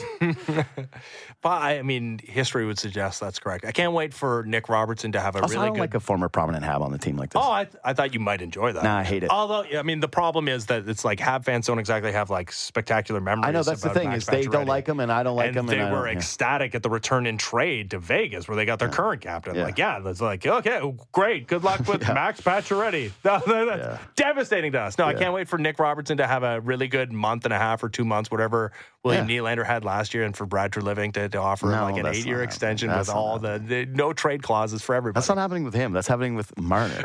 But I mean, history would suggest that's correct. I can't wait for Nick Robertson to have a Also, really I don't good. like a former prominent Hab on the team like this. Oh, I, th- I thought you might enjoy that. Nah, I hate it. Although, I mean, the problem is that it's like Hab fans don't exactly have like spectacular memories. I know that's the about thing Max is they don't Pacioretty. like him and I don't like and him. they and I were don't, yeah. ecstatic at the return in trade to Vegas where they got their current captain. Yeah. Like, yeah, it's like, okay, great. Good luck with Max Pacioretty. That's Yeah. devastating to us. No, I Yeah. can't wait for Nick Robertson to have a really good month and a half or two months, whatever William Yeah. Nylander had last year, and for Brad Treliving to, to offer him No, like an that's eight-year not extension happening. with That's not all the, the no trade clauses for everybody. That's not happening with him. That's happening with Marner.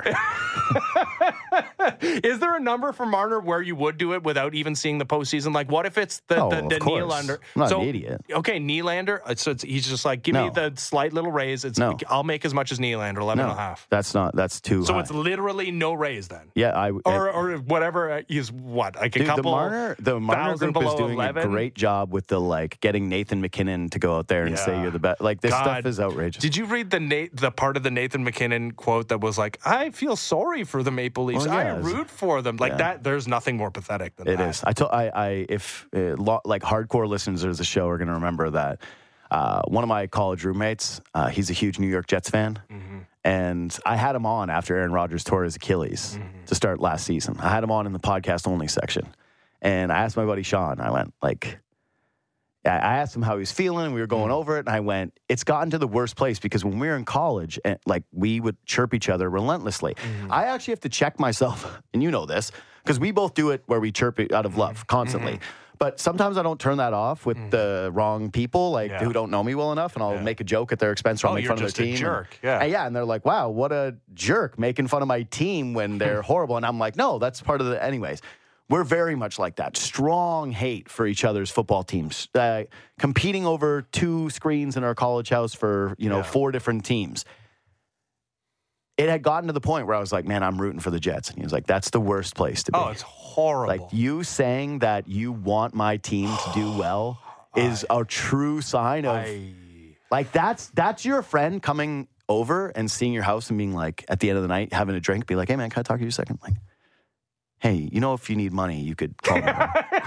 Is there a number for Marner where you would do it without even seeing the postseason? Like, what if it's the, Oh, the, of the course. Nylander? I'm not so, an idiot. Okay, Nylander. uh, So it's, he's just like, give me No. the slight little raise. It's No. I'll make as much as Nylander, eleven no, and a half. that's not. That's too So high. it's literally no raise then. yeah, I Or, or whatever uh, is what like a Dude, the couple Marner, the Marner thousand group is below doing eleven. a great job with the like getting Nathan McKinnon to go out there and say Yeah. you're the best. Like this God. stuff is outrageous. Did you read the Nate, the part of the Nathan McKinnon quote that was like, "I feel sorry for the Maple Leafs. Well, yeah, I it's- root for them." Like yeah. that. There's nothing more pathetic than It that. is. I told I, I if uh, lo, like hardcore listeners of the show are going to remember that uh, one of my college roommates, uh, he's a huge New York Jets fan, Mm-hmm. and I had him on after Aaron Rodgers tore his Achilles Mm-hmm. to start last season. I had him on in the podcast only section, and I asked my buddy Sean. I went like. I I asked him how he was feeling. We were going over it, and I went, "It's gotten to the worst place because when we were in college, and like we would chirp each other relentlessly. I actually have to check myself, and you know this because we both do it where we chirp it out of love constantly. But sometimes I don't turn that off with the wrong people, like Yeah. who don't know me well enough, and I'll Yeah. make a joke at their expense or I'll Oh, make you're fun of just their a team. jerk. And, Yeah. and yeah, and they're like, "Wow, what a jerk making fun of my team when they're horrible." And I'm like, "No, that's part of the." Anyways. We're very much like that. Strong hate for each other's football teams. Uh, competing over two screens in our college house for, you know, Yeah. four different teams. It had gotten to the point where I was like, man, I'm rooting for the Jets. And he was like, that's the worst place to be. Oh, it's horrible. Like, you saying that you want my team to do well is a true sign of, I, like, that's that's your friend coming over and seeing your house and being like, at the end of the night, having a drink, be like, hey, man, can I talk to you a second? Like, hey, you know, if you need money, you could call me.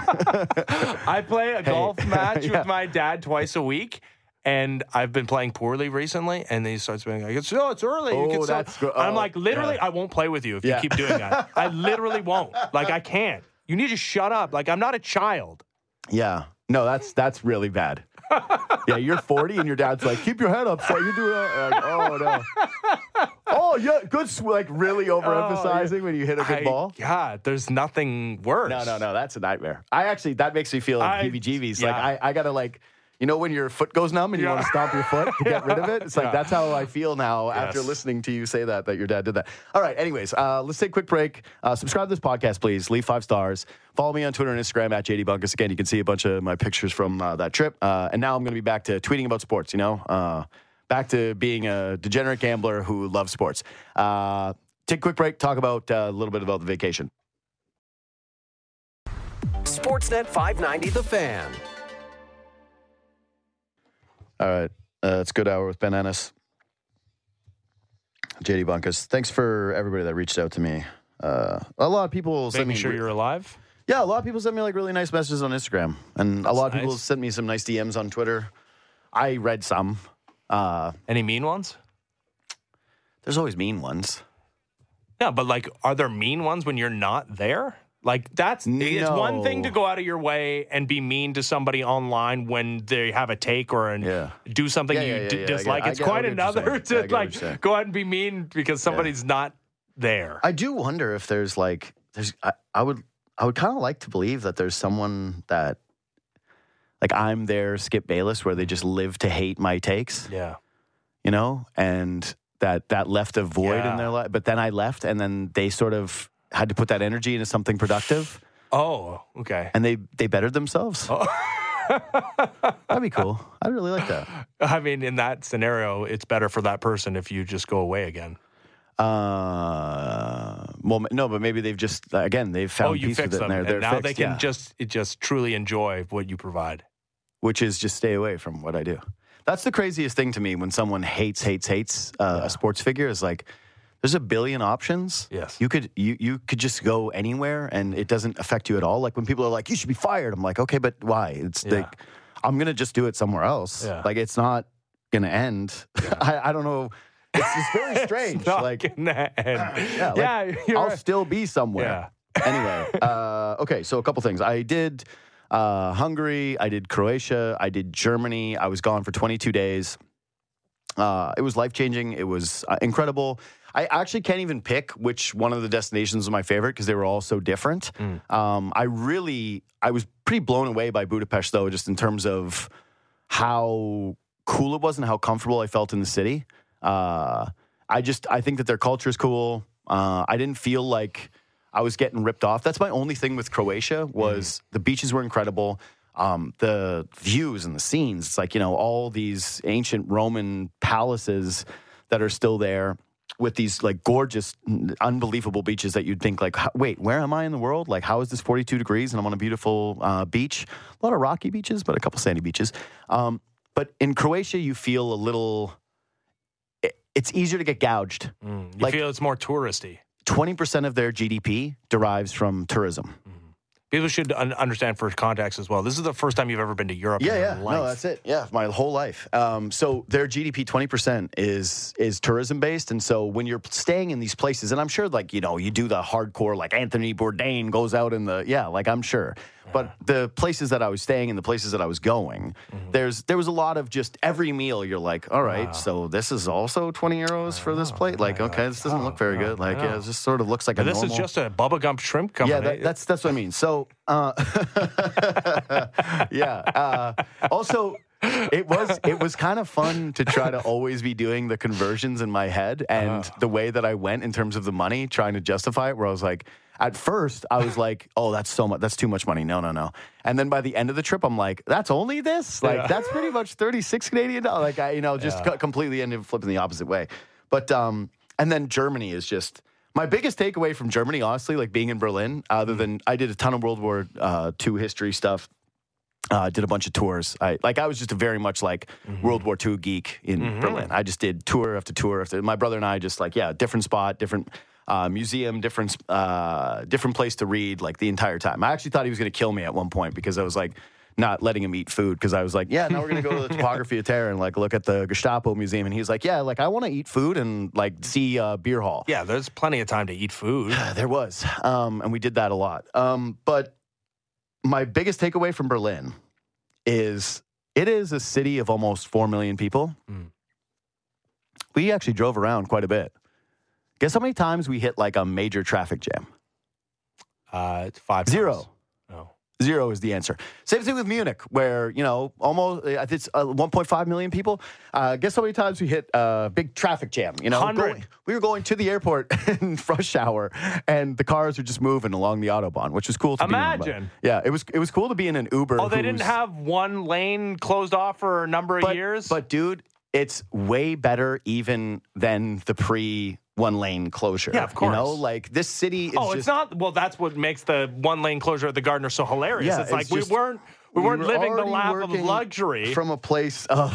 I play a golf match Yeah. with my dad twice a week. And I've been playing poorly recently, and then he starts being like, "It's no, it's early." You Oh, can still-" that's go- I'm oh, like, literally, yeah. I won't play with you if Yeah. you keep doing that. I literally won't. Like, I can't. You need to shut up. Like, I'm not a child. Yeah. No, that's that's really bad. Yeah, you're forty and your dad's like, keep your head up, so you do that. Like, oh no. Oh yeah, good. Sw- like really overemphasizing Oh, yeah. when you hit a good I- ball. God, there's nothing worse. No, no, no. That's a nightmare. I actually that makes me feel I- heebie-jeebies. yeah. Like I, I gotta like. You know when your foot goes numb and you Yeah. want to stomp your foot to get rid of it? It's like, Yeah. that's how I feel now after Yes. listening to you say that, that your dad did that. All right, anyways, uh, let's take a quick break. Uh, subscribe to this podcast, please. Leave five stars. Follow me on Twitter and Instagram at J D Bunkus. Again, you can see a bunch of my pictures from uh, that trip. Uh, and now I'm going to be back to tweeting about sports, you know? Uh, back to being a degenerate gambler who loves sports. Uh, take a quick break, talk about uh, a little bit about the vacation. Sportsnet five ninety The Fan. All right. Uh, it's Good Hour with Ben Ennis. J D Bunkus. Thanks for everybody that reached out to me. Uh, a lot of people sent Making me... sure you're alive? Yeah, a lot of people sent me like really nice messages on Instagram. And That's a lot of people nice. sent me some nice D Ms on Twitter. I read some. Uh, Any mean ones? there's always mean ones. Yeah, but like, are there mean ones when you're not there? Like, that's it's one thing to go out of your way and be mean to somebody online when they have a take or an, Yeah. do something Yeah, you yeah, yeah, d- yeah, I dislike. get- I It's get- I quite get what you're another saying. Yeah, I to get what you're saying. like go out and be mean because somebody's not there. I do wonder if there's like there's I, I would I would kind of like to believe that there's someone that like I'm their Skip Bayless where they just live to hate my takes, Yeah. you know, and that that left a void Yeah. in their life. But then I left, and then they sort of had to put that energy into something productive, Oh, okay. and they they bettered themselves. Oh. That'd be cool. I'd really like that. I mean, in that scenario, it's better for that person if you just go away again. Uh, well, no, but maybe they've just again they've found oh, you peace with fix it, them, and they're, and they're now fixed, they can yeah. just it just truly enjoy what you provide. Which is just stay away from what I do. That's the craziest thing to me when someone hates, hates, hates uh, Yeah. a sports figure is like, there's a billion options. Yes. You could you you could just go anywhere and it doesn't affect you at all. Like when people are like, you should be fired. I'm like, okay, but why? It's Yeah. like, I'm going to just do it somewhere else. Yeah. Like it's not going to end. I, I don't know. It's just very strange. It's not like, gonna end. yeah, like, yeah, you're I'll right. still be somewhere. Anyway, uh, okay, so a couple things. I did uh, Hungary, I did Croatia, I did Germany. I was gone for twenty-two days. Uh, it was life-changing. It was uh, incredible. I actually can't even pick which one of the destinations was my favorite because they were all so different. Mm. Um, I really, I was pretty blown away by Budapest, though, just in terms of how cool it was and how comfortable I felt in the city. Uh, I just, I think that their culture is cool. Uh, I didn't feel like I was getting ripped off. That's my only thing with Croatia was Mm. the beaches were incredible. Um, the views and the scenes. It's like, you know, all these ancient Roman palaces that are still there with these like gorgeous, unbelievable beaches that you'd think like, how, wait, where am I in the world? Like, how is this forty-two degrees and I'm on a beautiful uh, beach? A lot of rocky beaches, but a couple sandy beaches. Um, but in Croatia, you feel a little, it, it's easier to get gouged. Mm. You like- feel it's more touristy. twenty percent of their G D P derives from tourism. People should un- understand for context as well. This is the first time you've ever been to Europe. Yeah, in yeah. your life. No, that's it. Yeah, my whole life. Um, so their G D P twenty percent is is tourism based, and so when you're staying in these places, and I'm sure like you know you do the hardcore like Anthony Bourdain goes out in the yeah, like I'm sure. But the places that I was staying and the places that I was going, Mm-hmm. there's there was a lot of just every meal you're like, all right, Wow. so this is also twenty euros for this plate. Like, okay, this doesn't look very good. Like, yeah, it just sort of looks like a And this normal. is just a Bubba Gump shrimp company. Yeah, that, that's that's what I mean. So, uh, yeah. Uh, also, it was it was kind of fun to try to always be doing the conversions in my head and Uh. the way that I went in terms of the money, trying to justify it. Where I was like, at first, I was like, "Oh, that's so much. That's too much money. No, no, no." And then by the end of the trip, I'm like, "That's only this. Like, Yeah. that's pretty much thirty-six Canadian dollars." Like, I, you know, just Yeah. co- completely ended up flipping the opposite way. But um, and then Germany is just. My biggest takeaway from Germany, honestly, like being in Berlin, other than I did a ton of World War uh, Two history stuff, uh, did a bunch of tours. I like I was just a very much like Mm-hmm. World War Two geek in Berlin. I just did tour after tour after. My brother and I just like yeah, different spot, different uh, museum, different uh, different place to read like the entire time. I actually thought he was going to kill me at one point because I was like. Not letting him eat food because I was like, yeah, now we're gonna go to the topography of terror and like look at the Gestapo museum, and he was like, yeah, like I want to eat food and like see uh, beer hall. Yeah, there's plenty of time to eat food. There was, um, and we did that a lot. Um, but my biggest takeaway from Berlin is it is a city of almost four million people. Mm. We actually drove around quite a bit. Guess how many times we hit like a major traffic jam? Uh, it's five Zero. times. Oh. Zero is the answer. Same thing with Munich, where, you know, almost, I think it's uh, one point five million people. Uh, guess how many times we hit a big traffic jam? You know, one hundred. going- we were going to the airport in rush hour, and the cars were just moving along the Autobahn, which was cool to be in. Imagine. Yeah, it was it was cool to be in an Uber. Oh, they didn't who's- have one lane closed off for a number of but, years? But, dude, it's way better even than the pre one lane closure. Yeah, of course. You know, like this city is Oh, just, it's not. Well, that's what makes the one lane closure at the Gardner so hilarious. Yeah, it's, it's like just- we weren't we, we weren't were living the already lap of working luxury. from a place of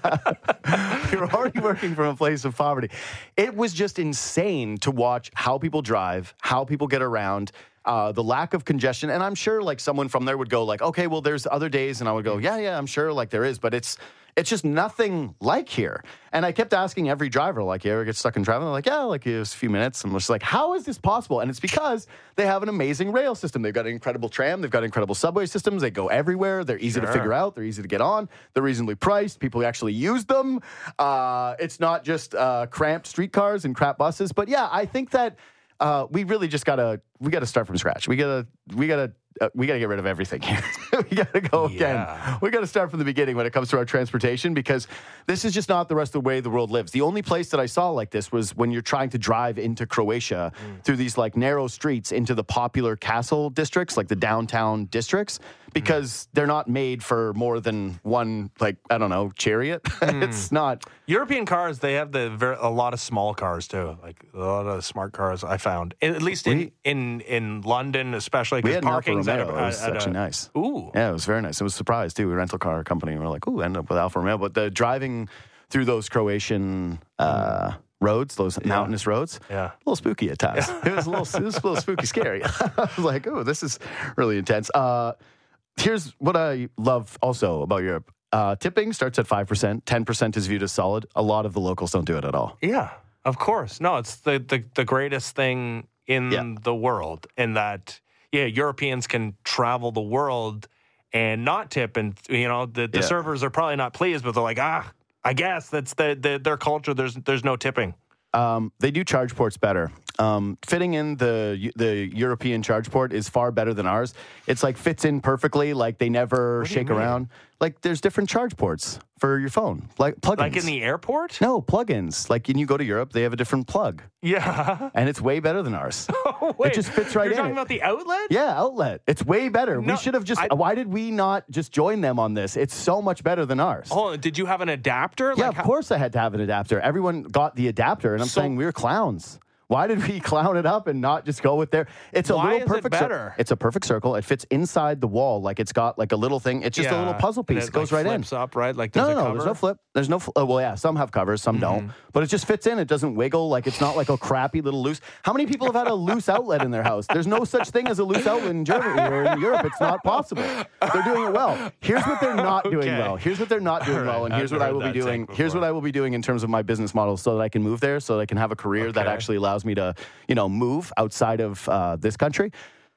yeah. We were already working from a place of poverty. It was just insane to watch how people drive, how people get around. Uh, the lack of congestion. And I'm sure like someone from there would go like, okay, well, there's other days. And I would go, yeah, yeah, I'm sure like there is. But it's it's just nothing like here. And I kept asking every driver, like, you ever get stuck in traffic? They're like, yeah, like it was a few minutes. I'm just like, how is this possible? And it's because they have an amazing rail system. They've got an incredible tram. They've got incredible subway systems. They go everywhere. They're easy Sure. to figure out. They're easy to get on. They're reasonably priced. People actually use them. Uh, it's not just uh, cramped streetcars and crap buses. But yeah, I think that Uh, we really just gotta we gotta start from scratch. We gotta we gotta uh, we gotta get rid of everything here. We gotta go Yeah. again. We gotta start from the beginning when it comes to our transportation, because this is just not the rest of the way the world lives. The only place that I saw like this was when you're trying to drive into Croatia Mm. through these like narrow streets into the popular castle districts, like the downtown districts, because Mm. they're not made for more than one, like I don't know, chariot. Mm. It's not. European cars, they have the very, a lot of small cars too, like a lot of smart cars. I found, at least in We- in, in London, especially We because had an Alfa parking's at a, Romeo. It was at a- actually nice. Ooh, Yeah, it was very nice. It was a surprise, too. We were a rental car company, and we were like, ooh, ended up with Alfa Romeo. But the driving through those Croatian uh, roads, those mountainous roads, Yeah. a little spooky at times. It was a little, it was a little spooky scary. I was like, oh, this is really intense. Uh, here's what I love also about Europe. Uh, tipping starts at five percent. ten percent is viewed as solid. A lot of the locals don't do it at all. yeah, of course. No, it's the the, the greatest thing in Yeah. the world, in that yeah, Europeans can travel the world and not tip, and you know the, the Yeah. servers are probably not pleased, but they're like, ah, I guess that's the, the their culture. There's there's no tipping. Um, they do charge ports better. Um, fitting in the the European charge port is far better than ours. It's like fits in perfectly. Like they never do you shake mean? around. Like there's different charge ports for your phone, like plugins. Like in the airport? no plugins. Like when you go to Europe, they have a different plug, Yeah. and it's way better than ours. Oh, wait, just fits right You're in talking it. about the outlet? Yeah, outlet. It's way better. No, we should have just. I- why did we not just join them on this? It's so much better than ours. Oh, did you have an adapter? Yeah, Like, of how- course I had to have an adapter. Everyone got the adapter, and I'm So- saying we were clowns. Why did we clown it up and not just go with their? It's a Why little is it perfect. cir- better? it's a perfect circle. It fits inside the wall, like it's got like a little thing. It's just a Yeah, little puzzle and piece. it, It goes like, right in. flips up, right? Like No, does no, it no. cover? There's no flip. There's no. Fl- oh, well, yeah, some have covers, some Mm-hmm. don't. But it just fits in. It doesn't wiggle. Like it's not like a crappy little loose. How many people have had a loose outlet in their house? There's no such thing as a loose outlet in Germany or in Europe. It's not possible. They're doing it well. Here's what they're not doing Okay. well. Here's what they're not doing All right, well, and I've here's what I heard will be that doing. take Here's what before. I will be doing in terms of my business model, so that I can move there, so that I can have a career that Okay. actually allows me to, you know, move outside of uh, this country.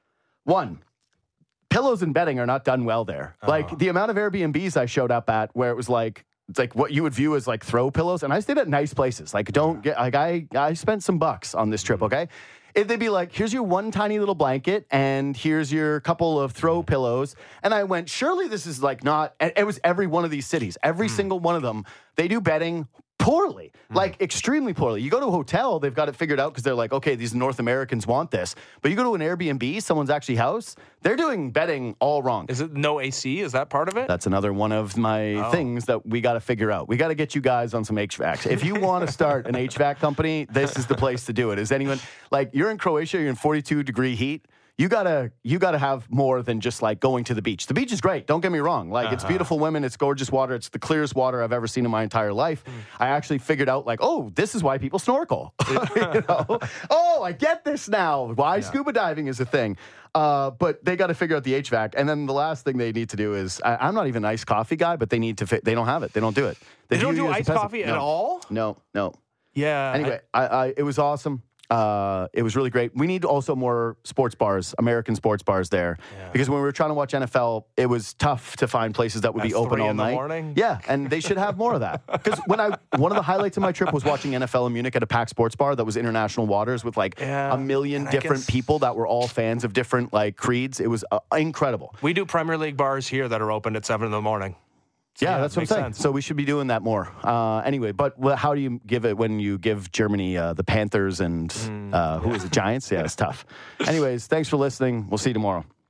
One. Pillows and bedding are not done well there. Like the amount of Airbnbs I showed up at where it was like it's like what you would view as like throw pillows, and I stayed at nice places. Like don't get like I I spent some bucks on this trip, okay? If they'd be like, here's your one tiny little blanket, and here's your couple of throw pillows. And I went, surely this is like not, and it was every one of these cities, every single one of them, they do bedding poorly, like extremely poorly. You go to a hotel, they've got it figured out because they're like, okay, these North Americans want this. But you go to an Airbnb, someone's actually house, they're doing bedding all wrong. Is it no A C? Is that part of it? That's another one of my Oh. things that we got to figure out. We got to get you guys on some H V A Cs. If you want to start an H V A C company, this is the place to do it. Is anyone like you're in Croatia, you're in forty-two degree heat. You gotta, you gotta have more than just like going to the beach. The beach is great. Don't get me wrong. Like Uh-huh. it's beautiful women, it's gorgeous water, it's the clearest water I've ever seen in my entire life. Mm. I actually figured out like, oh, this is why people snorkel. You know? Oh, I get this now. Why scuba diving is a thing. Uh, but they got to figure out the H V A C. And then the last thing they need to do is, I, I'm not even an iced coffee guy, but they need to fit. They don't have it. They don't do it. They don't view do you as a iced peasant. coffee No. at all? No, no. Yeah. Anyway, I, I, it was awesome. Uh, it was really great. We need also more sports bars, American sports bars there, because when we were trying to watch N F L, it was tough to find places that would At be open three all in the night. morning? Yeah, and they should have more of that. Because when I one of the highlights of my trip was watching N F L in Munich at a packed sports bar that was international waters with like Yeah, a million and I different guess- people that were all fans of different like creeds. It was uh, incredible. we do Premier League bars here that are open at seven in the morning. So, Yeah, that's what I'm makes saying. sense. So we should be doing that more. Uh, anyway, but wh- how do you give it when you give Germany uh, the Panthers and uh, who is it, Giants? Yeah, it's tough. Anyways, thanks for listening. We'll see you tomorrow.